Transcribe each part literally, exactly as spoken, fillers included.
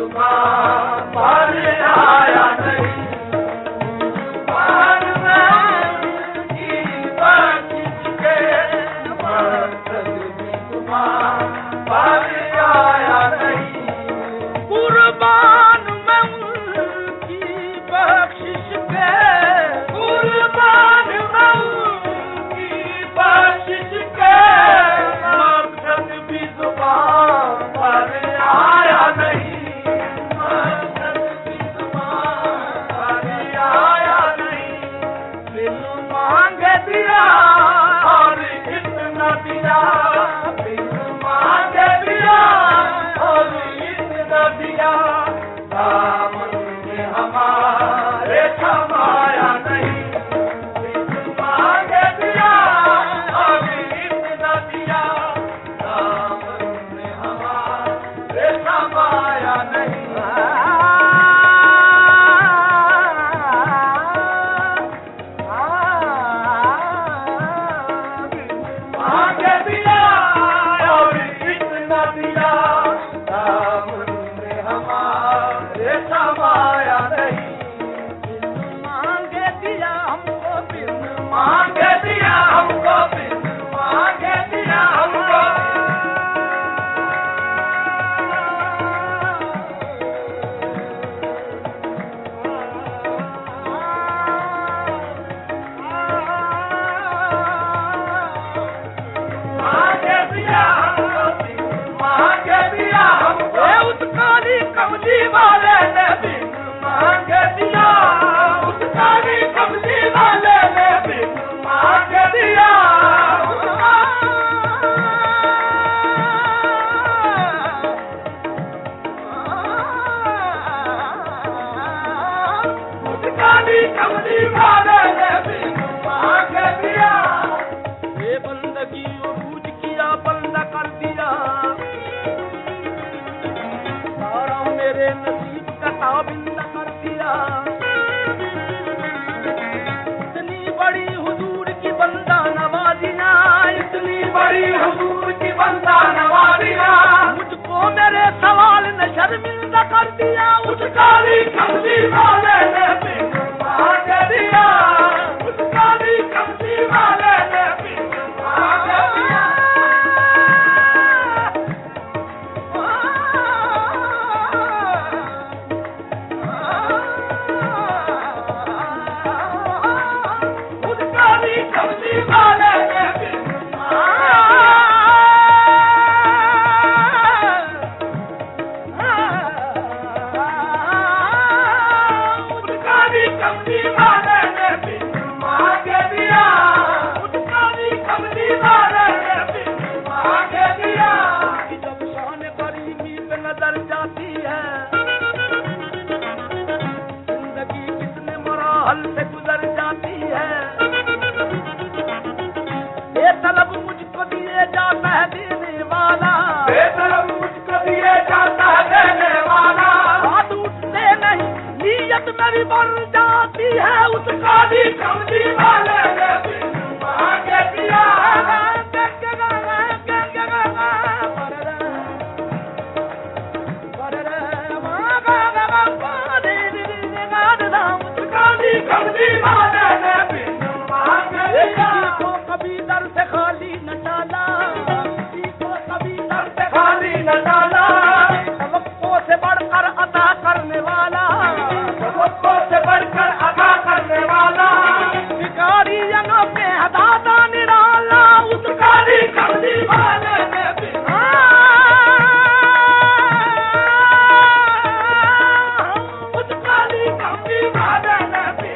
तूफान पर आया नहीं, तूफान में की बख्शिश के मकसद भी तूफान पर आया नहीं, कुर्बान में उनकी बख्शिश के, कुर्बान में उनकी बख्शिश के मकसद भी जुबान पर आया नहीं, मकसद भी जुबान पर आया नहीं, दिल मांगे दिया और इतना दिया, दिल मांगे दिया और इतना दिया, दामन में हमारे थमाया नहीं, दिल मांगे दिया और इतना दिया, दामन में हमारे थमाया नहीं। मांगे दिया और इतना दिया, दामन में हमारे थमाया नहीं, मांगे दिया हमको बिन मांगे दिया हमको बिन मांगे दिया हमको, मांगे दिया हमको बिन मांगे दिया हमको, उस काली कमली वाले ने बिन मांगे दिया, उस काली कमली वाले ने बिन मांगे दिया, उस काली कमली वाले ने बिन मांगे दिया, ये बंदगी उरूज किया बंदा कर दिया, सारा मेरे नसीब का ताबिंदा कर दिया, इतनी बड़ी हुजूर की बंदा नवाजिया, इतनी बड़ी हुजूर की बंदा नवाजिया, मुझको मेरे सवाल ने शर्मिंदा कर दिया, उस काली कमली वाले ने बिन मांगे दिया, उस काली कमली वाले ने बिन मांगे दिया, उस काली कमली वाले ने बिन उस काली कमली वाले ने बिन मांगे दिया, उस काली कमली वाले ने बिन मांगे दिया, जब शान करीमी पे नजर जाती है, जिंदगी कितने मराहल से गुजर जाती है, बेतलब मुझको दिए जाता है देने वाला, बेतलब मुझको दिए जाता है देने वाला, हाथ उठते नहीं नीयत मेरी बढ़ जाती है, उस काली कमली वाले ने बिन मांगे दिया, उस काली कमली वाले ने बिन मांगे दिया, किसी को कभी दर से खाली न डाला, किसी को कभी दर से खाली न डाला, तवक्को से बढ़कर अता करने वाला, तवक्को से बढ़कर अता करने वाला, भिखारी जगह पे हदादा निराला, उस काली कमली वाले ने बिन उस काली कमली वाले ने बिन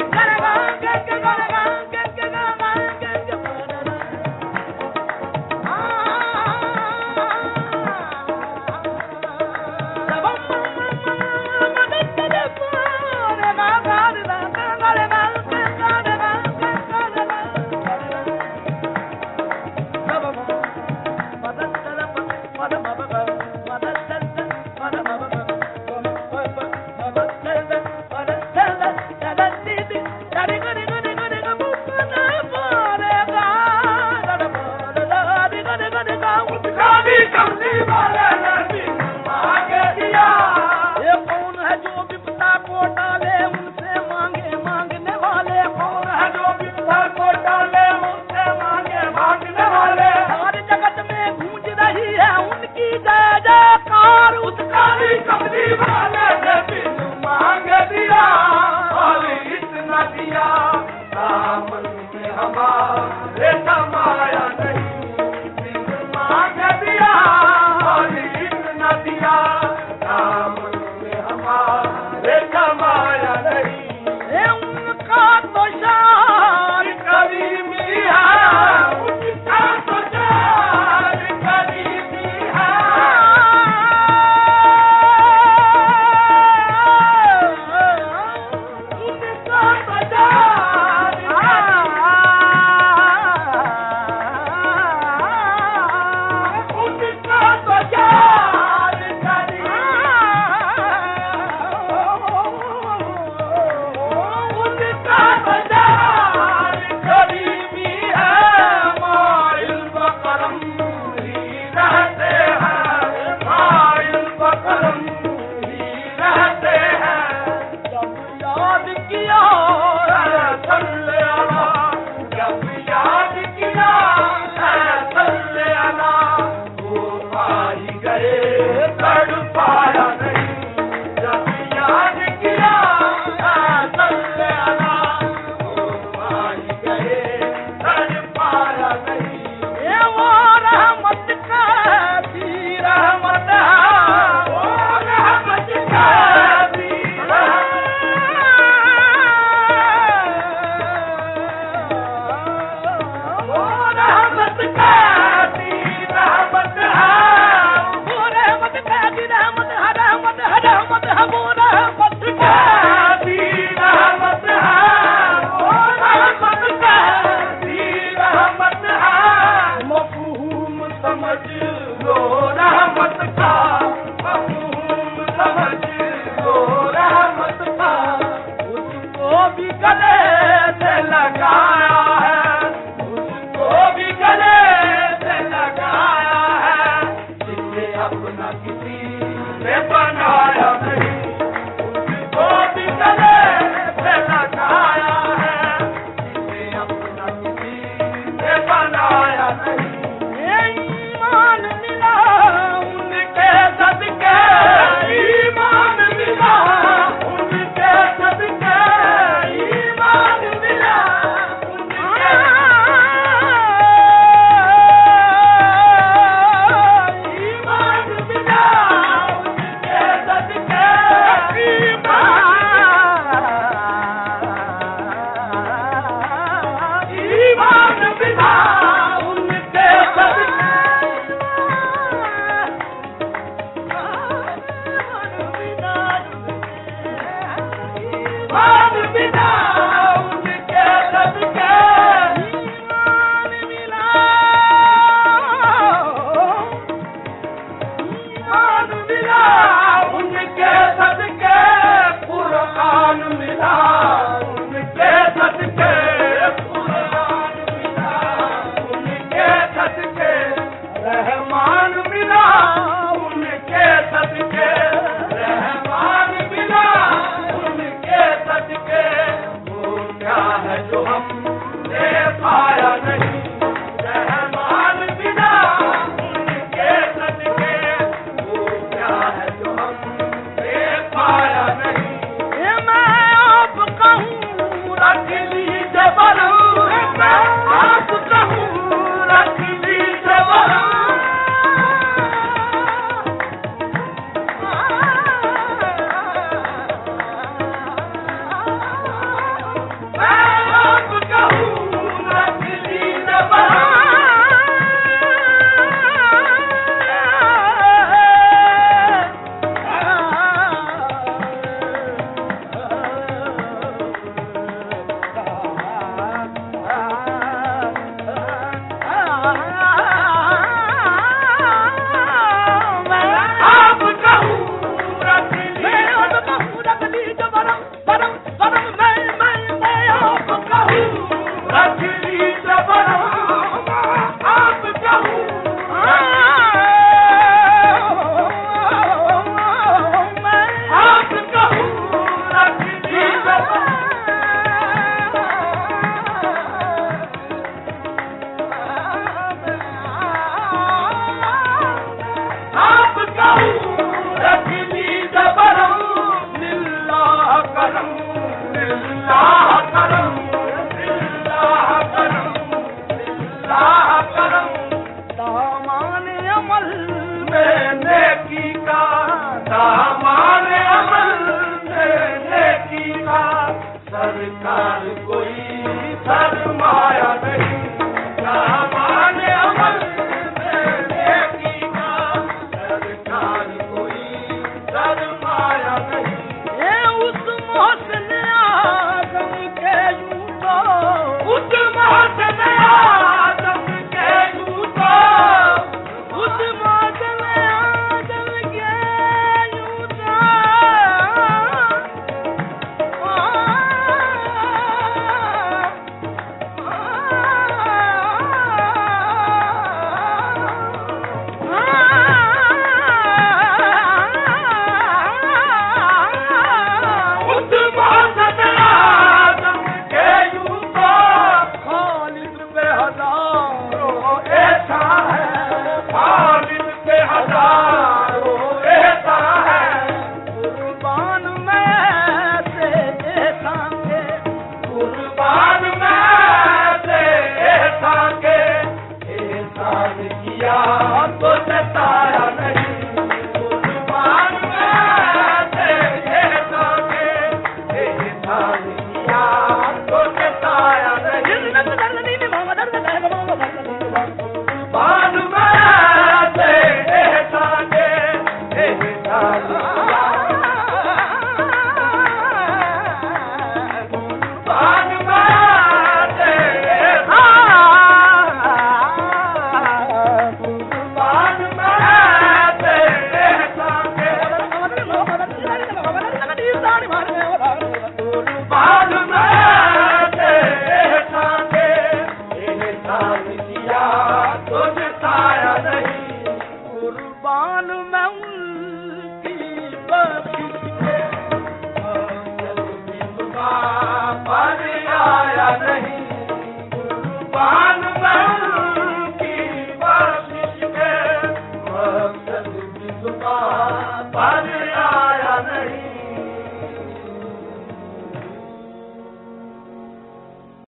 मार मार कुर्बान मैं तेरे एहसान के एहसान किया तुझे साया नहीं कुर्बान मैं उनकी बख्शिश के पर आया नहीं